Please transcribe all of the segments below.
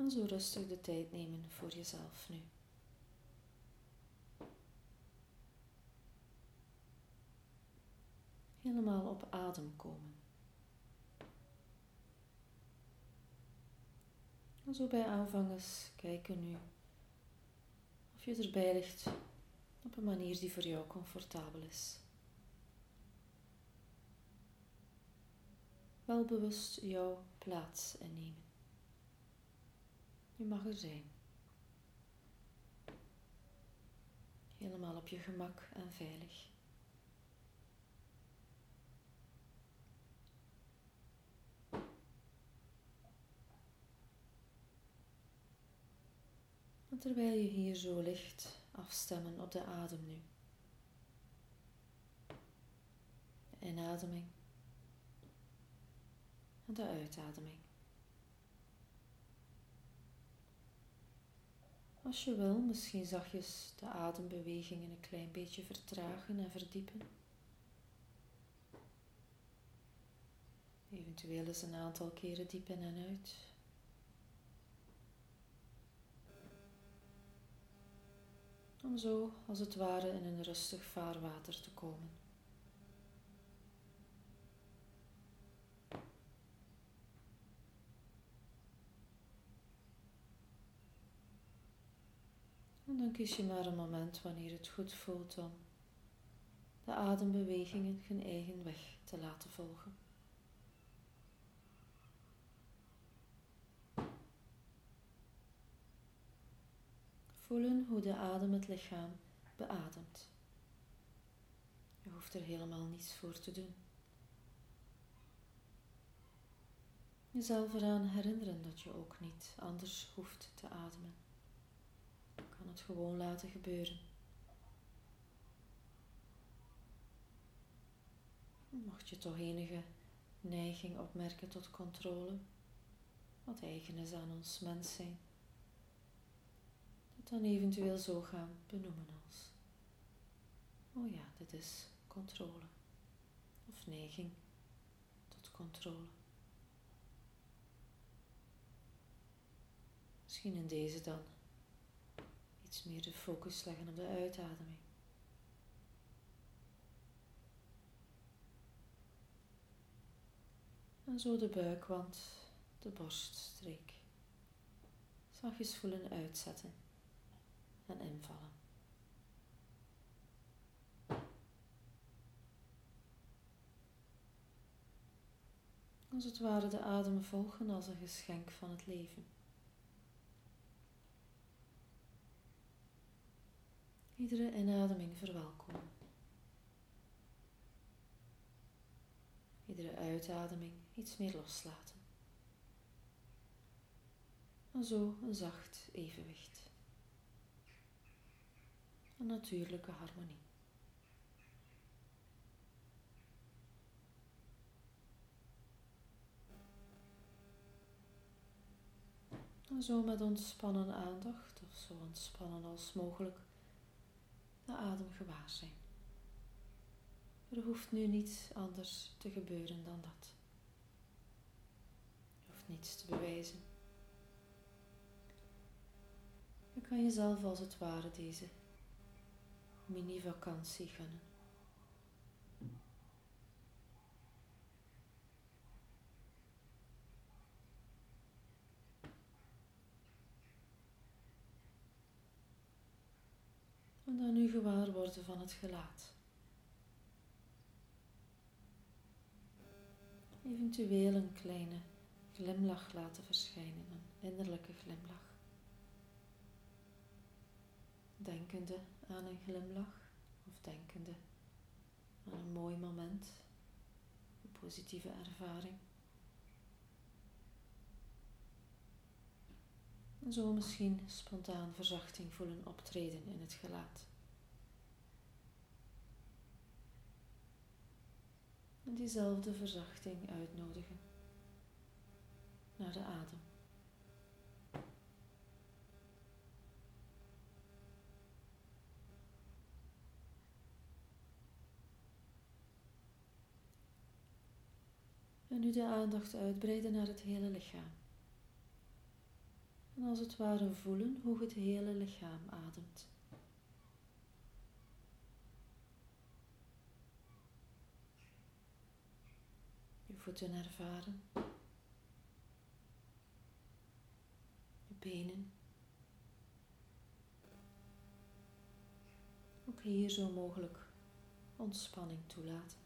En zo rustig de tijd nemen voor jezelf nu. Helemaal op adem komen. En zo bij aanvang eens kijken nu of je erbij ligt op een manier die voor jou comfortabel is. Wel bewust jouw plaats innemen. Je mag er zijn. Helemaal op je gemak en veilig. En terwijl je hier zo ligt, afstemmen op de adem nu. De inademing en de uitademing. Als je wil, misschien zachtjes de adembewegingen een klein beetje vertragen en verdiepen. Eventueel eens een aantal keren diep in en uit. Om zo, als het ware, in een rustig vaarwater te komen. En dan kies je maar een moment wanneer het goed voelt om de adembewegingen hun eigen weg te laten volgen. Voelen hoe de adem het lichaam beademt. Je hoeft er helemaal niets voor te doen. Jezelf eraan herinneren dat je ook niet anders hoeft te ademen. Je kan het gewoon laten gebeuren. Mocht je toch enige neiging opmerken tot controle, wat eigen is aan ons mens zijn, dat dan eventueel zo gaan benoemen als: oh ja, dit is controle. Of neiging tot controle. Misschien in deze dan iets meer de focus leggen op de uitademing. En zo de buikwand, de borststreek, zachtjes voelen uitzetten en invallen. Als het ware de adem volgen als een geschenk van het leven. Iedere inademing verwelkomen. Iedere uitademing iets meer loslaten. En zo een zacht evenwicht. Een natuurlijke harmonie. En zo met ontspannen aandacht, of zo ontspannen als mogelijk, de adem gewaar zijn. Er hoeft nu niets anders te gebeuren dan dat. Je hoeft niets te bewijzen. Je kan jezelf als het ware deze mini-vakantie gunnen. En dan nu gewaar worden van het gelaat. Eventueel een kleine glimlach laten verschijnen, een innerlijke glimlach. Denkende aan een glimlach of denkende aan een mooi moment, een positieve ervaring. En zo misschien spontaan verzachting voelen optreden in het gelaat. En diezelfde verzachting uitnodigen naar de adem. En nu de aandacht uitbreiden naar het hele lichaam. En als het ware voelen hoe het hele lichaam ademt. Je voeten ervaren. Je benen. Ook hier zo mogelijk ontspanning toelaten.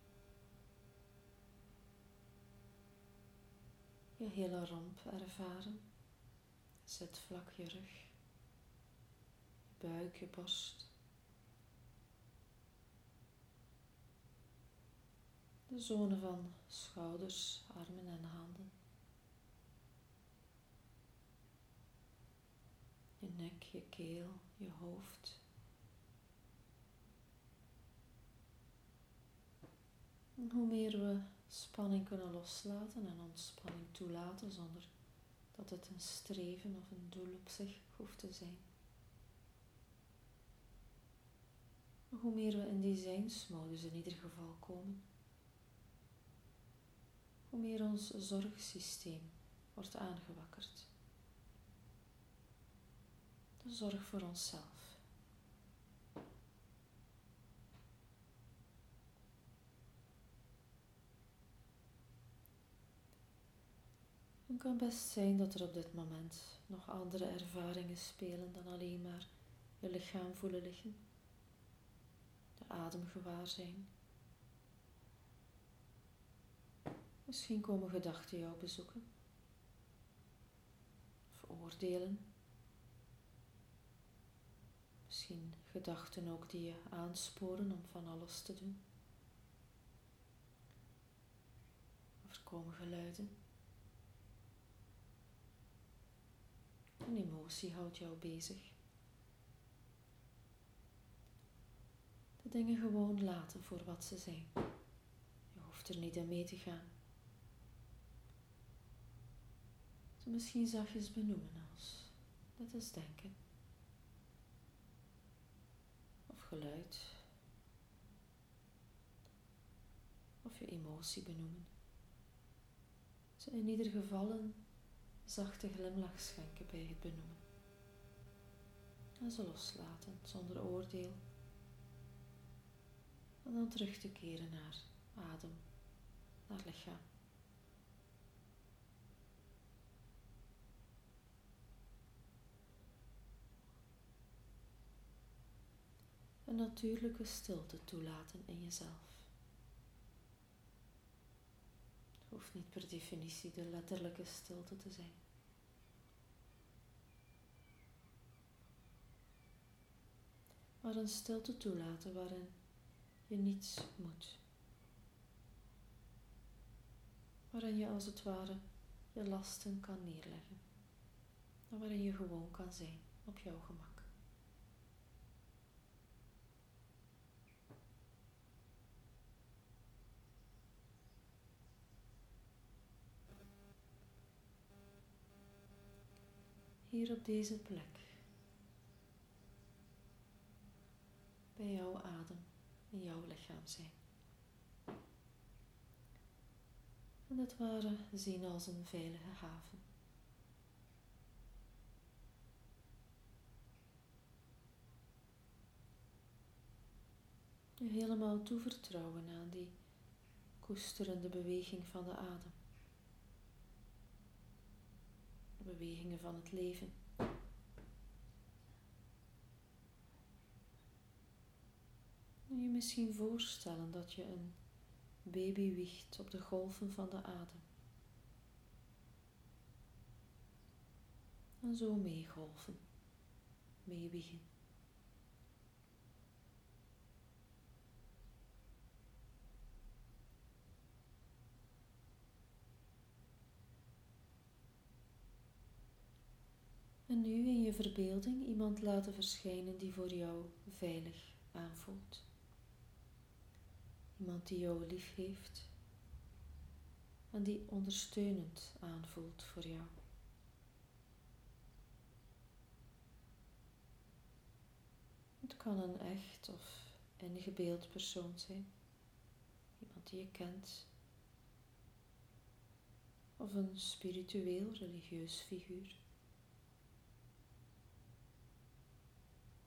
Je hele romp ervaren. Zet vlak je rug. Je buik, je borst. De zone van schouders, armen en handen. Je nek, je keel, je hoofd. En hoe meer we spanning kunnen loslaten en ontspanning toelaten zonder dat het een streven of een doel op zich hoeft te zijn. Hoe meer we in die zijnsmodus in ieder geval komen, hoe meer ons zorgsysteem wordt aangewakkerd. De zorg voor onszelf. Het kan best zijn dat er op dit moment nog andere ervaringen spelen dan alleen maar je lichaam voelen liggen, de adem gewaar zijn. Misschien komen gedachten jou bezoeken, of oordelen. Misschien gedachten ook die je aansporen om van alles te doen. Of er komen geluiden. Een emotie houdt jou bezig. De dingen gewoon laten voor wat ze zijn. Je hoeft er niet in mee te gaan. Ze misschien zachtjes benoemen als dit is denken. Of geluid. Of je emotie benoemen. Ze in ieder geval een zachte glimlach schenken bij het benoemen. En ze loslaten zonder oordeel. En dan terug te keren naar adem, naar lichaam. Een natuurlijke stilte toelaten in jezelf. Het hoeft niet per definitie de letterlijke stilte te zijn. Maar een stilte toelaten waarin je niets moet. Waarin je als het ware je lasten kan neerleggen. En waarin je gewoon kan zijn op jouw gemak. Hier op deze plek. Bij jouw adem in jouw lichaam zijn. En het ware zien als een veilige haven. Je helemaal toevertrouwen aan die koesterende beweging van de adem. De bewegingen van het leven. En je misschien voorstellen dat je een baby wiegt op de golven van de adem. En zo meegolven, meewiegen. En nu in je verbeelding iemand laten verschijnen die voor jou veilig aanvoelt. Iemand die jou lief heeft en die ondersteunend aanvoelt voor jou. Het kan een echt of ingebeeld persoon zijn, iemand die je kent, of een spiritueel religieus figuur.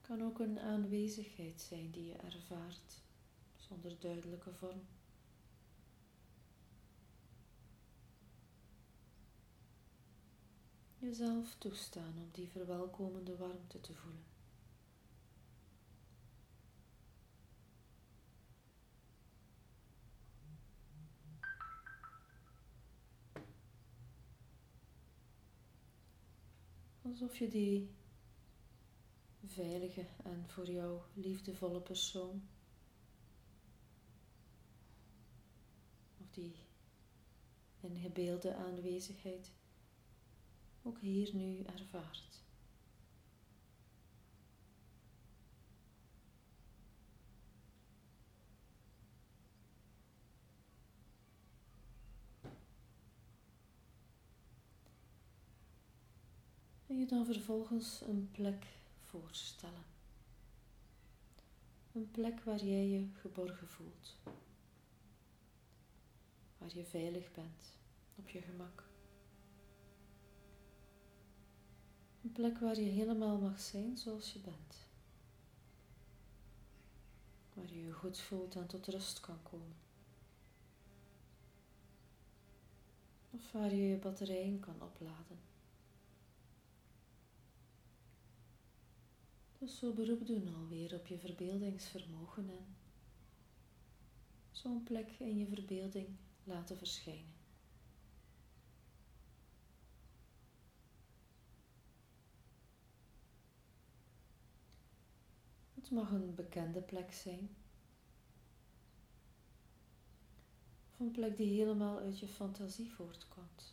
Kan ook een aanwezigheid zijn die je ervaart zonder duidelijke vorm. Jezelf toestaan om die verwelkomende warmte te voelen. Alsof je die veilige en voor jou liefdevolle persoon, of die ingebeelde aanwezigheid, ook hier nu ervaart. En je dan vervolgens een plek voorstellen. Een plek waar jij je geborgen voelt. Waar je veilig bent, op je gemak. Een plek waar je helemaal mag zijn zoals je bent. Waar je je goed voelt en tot rust kan komen. Of waar je je batterijen kan opladen. Dus zo beroep doen alweer op je verbeeldingsvermogen en zo'n plek in je verbeelding laten verschijnen. Het mag een bekende plek zijn. Of een plek die helemaal uit je fantasie voortkomt.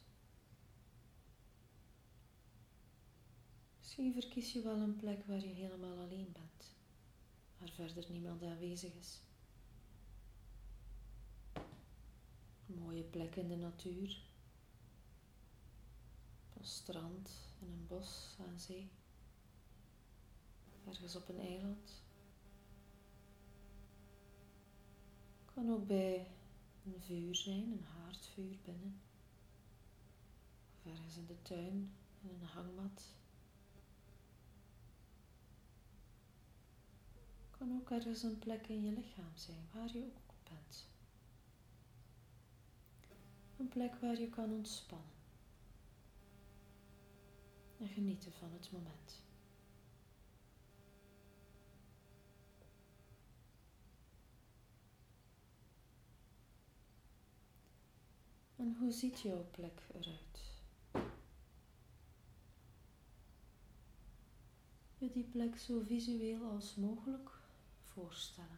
Misschien verkies je wel een plek waar je helemaal alleen bent. Waar verder niemand aanwezig is. Een mooie plek in de natuur. Op een strand, in een bos, aan zee. Ergens op een eiland. Kan ook bij een vuur zijn, een haardvuur binnen. Of ergens in de tuin, in een hangmat. Kan ook ergens een plek in je lichaam zijn, waar je ook op bent. Een plek waar je kan ontspannen. En genieten van het moment. En hoe ziet jouw plek eruit? Je die plek zo visueel als mogelijk voorstellen.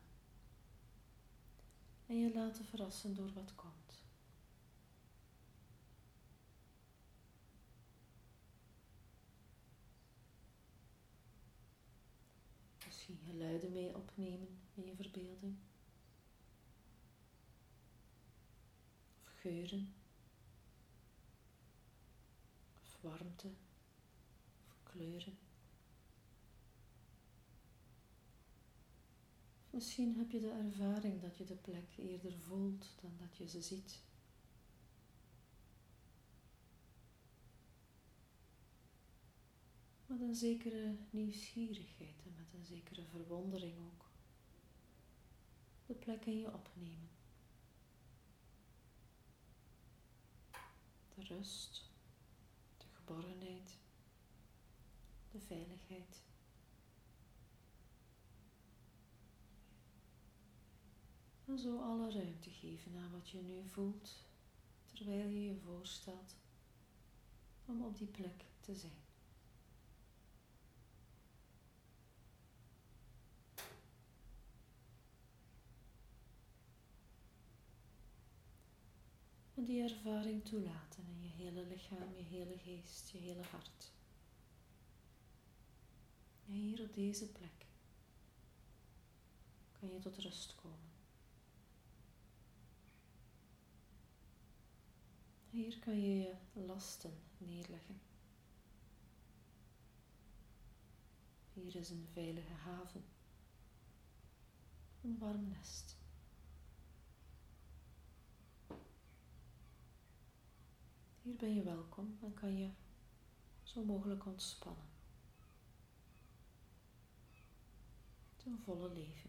En je laten verrassen door wat komt. Misschien geluiden mee opnemen in je verbeelding. Of geuren. Of warmte. Of kleuren. Of misschien heb je de ervaring dat je de plek eerder voelt dan dat je ze ziet. Met een zekere nieuwsgierigheid en met een zekere verwondering ook. De plek in je opnemen. De rust, de geborgenheid, de veiligheid. En zo alle ruimte geven aan wat je nu voelt, terwijl je je voorstelt om op die plek te zijn. En die ervaring toelaten in je hele lichaam, je hele geest, je hele hart. En hier op deze plek kan je tot rust komen. Hier kan je je lasten neerleggen. Hier is een veilige haven. Een warm nest. Hier ben je welkom en kan je zo mogelijk ontspannen. ten volle leven.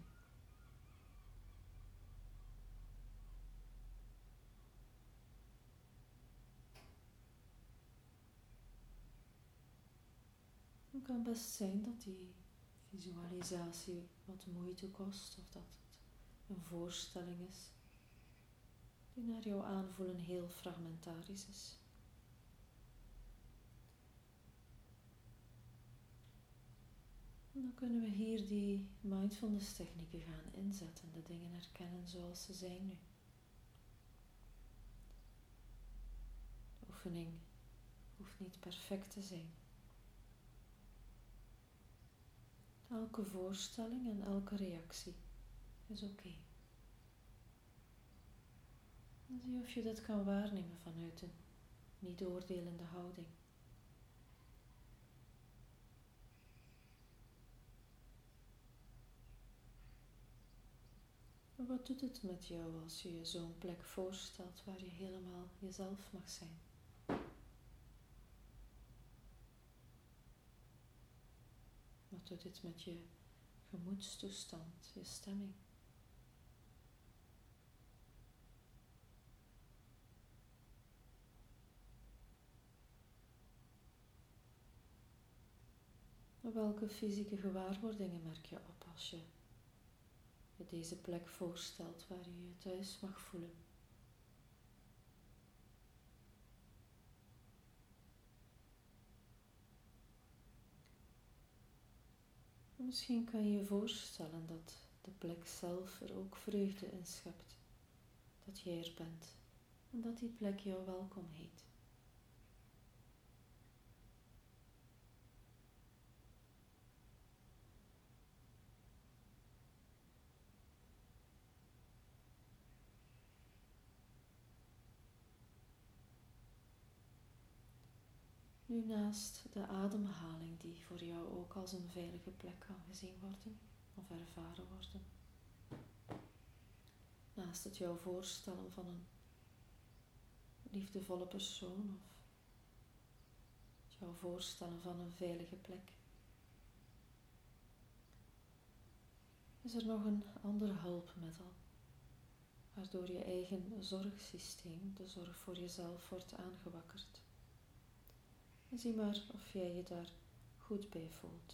Het kan best zijn dat die visualisatie wat moeite kost of dat het een voorstelling is die naar jouw aanvoelen heel fragmentarisch is. En dan kunnen we hier die mindfulness technieken gaan inzetten, de dingen herkennen zoals ze zijn nu. De oefening hoeft niet perfect te zijn. Elke voorstelling en elke reactie is oké. Dan zie je of je dat kan waarnemen vanuit een niet oordelende houding. Maar wat doet het met jou als je je zo'n plek voorstelt waar je helemaal jezelf mag zijn? Wat doet dit met je gemoedstoestand, je stemming? Welke fysieke gewaarwordingen merk je op als je je deze plek voorstelt waar je je thuis mag voelen? Misschien kan je je voorstellen dat de plek zelf er ook vreugde in schept, dat jij er bent en dat die plek jou welkom heet. Nu naast de ademhaling die voor jou ook als een veilige plek kan gezien worden of ervaren worden. Naast het jou voorstellen van een liefdevolle persoon of het jou voorstellen van een veilige plek. Is er nog een ander hulpmiddel waardoor je eigen zorgsysteem, de zorg voor jezelf, wordt aangewakkerd? En zie maar of jij je daar goed bij voelt.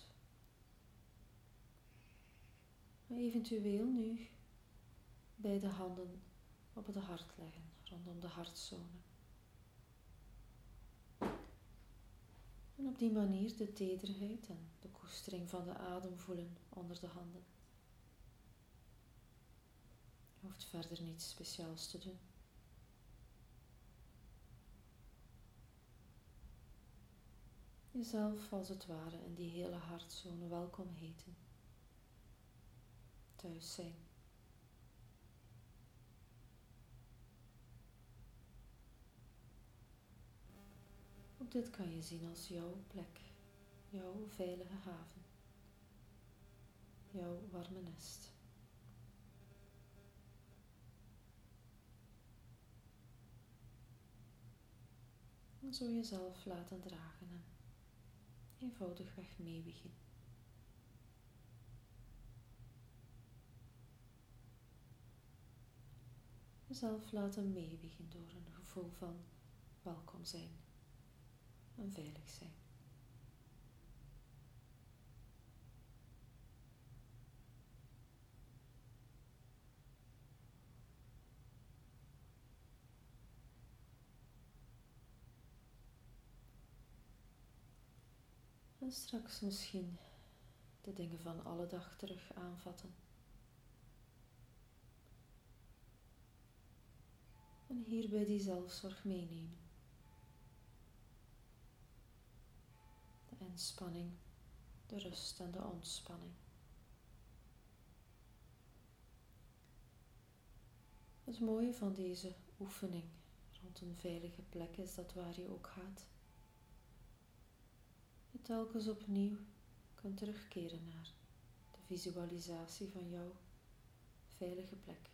Maar eventueel nu beide handen op het hart leggen, rondom de hartzone. En op die manier de tederheid en de koestering van de adem voelen onder de handen. Je hoeft verder niets speciaals te doen. Jezelf als het ware in die hele hartzone welkom heten. Thuis zijn. Ook dit kan je zien als jouw plek, jouw veilige haven, jouw warme nest. En zo jezelf laten dragen en eenvoudigweg meewiegen. Jezelf laten meewiegen door een gevoel van welkom zijn en veilig zijn. En straks misschien de dingen van alle dag terug aanvatten. En hierbij die zelfzorg meenemen. De inspanning, de rust en de ontspanning. Het mooie van deze oefening rond een veilige plek is dat waar je ook gaat, je telkens opnieuw kunt terugkeren naar de visualisatie van jouw veilige plek.